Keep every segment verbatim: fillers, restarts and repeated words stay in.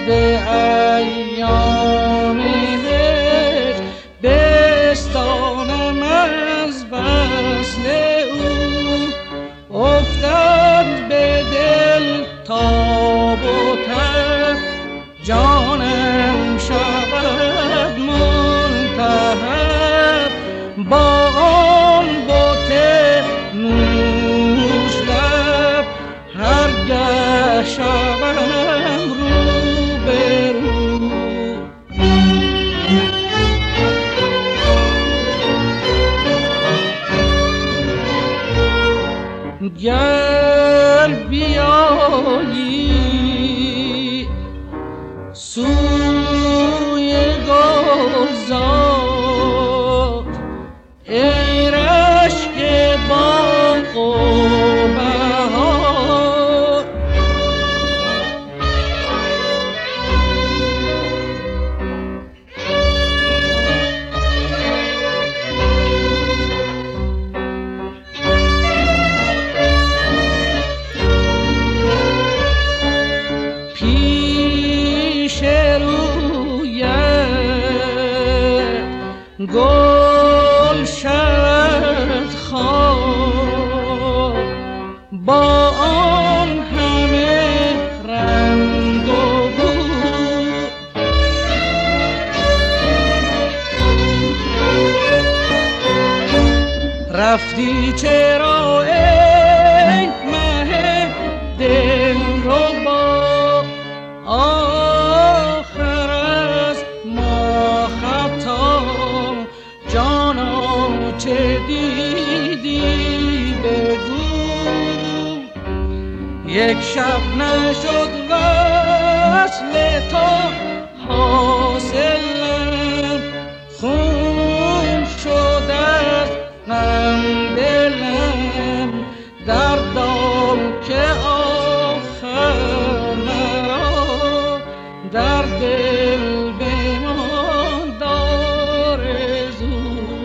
یاد ایام هجر بستانم از وصل او. افتد به دل تاب و تب، جانم شود ملتهب با آن بت نوش لب. هرگه شوم رو به رو، گر بیایی سوی گلزار ای رشک باغ و بهار. پیش رویت گل شد خار، با آن همه رنگ و بو. رفتی چرا ای مه دلربا، آخر از ما خطا. جانا چه دیدی بگو، یک شب نشد وصل تو حاصلم. خون شد از غم دلم، دردا که آخر مرا در دل بماند آرزو.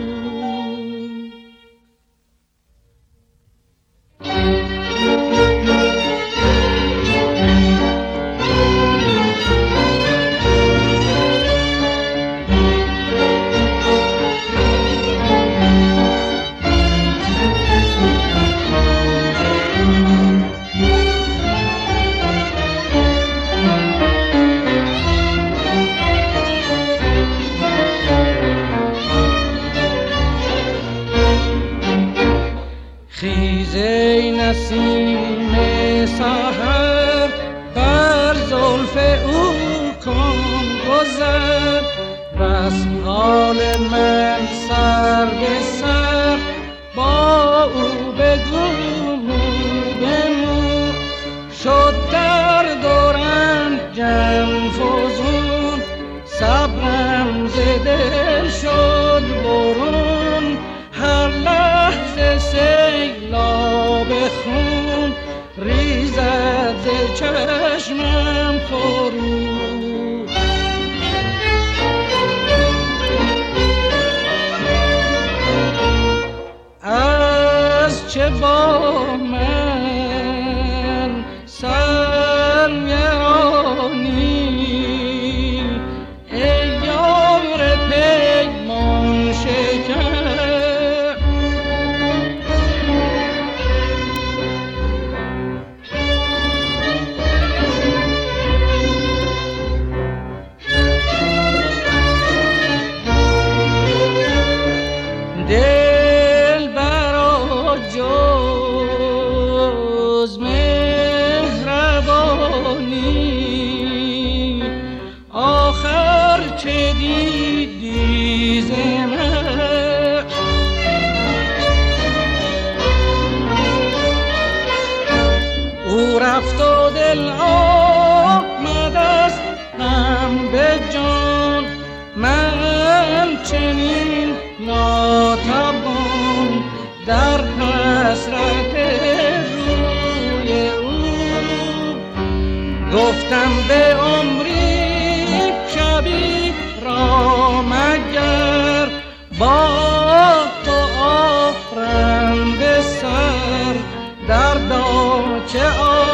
خیز ای نسیم سحر، بر زلف او کن گذر. بس حال من سر به سر، با او بگو مو به مو. شد درد و رنجم فزون، صبرم ز دل شد برون. هر لحظه سیلاب خون، ریزد ز چشمم فرو. از چه با من سرگرانی، ای یار پیمان شکن. دل برا جز مهربانی، آخر چه دیدی ز من؟ او رفت و دل آمد از غم به جان. من چنین ناتوان در حسرت روی او. گفتم به عمری شبی را مگر، با تو آرم به سر دردا چه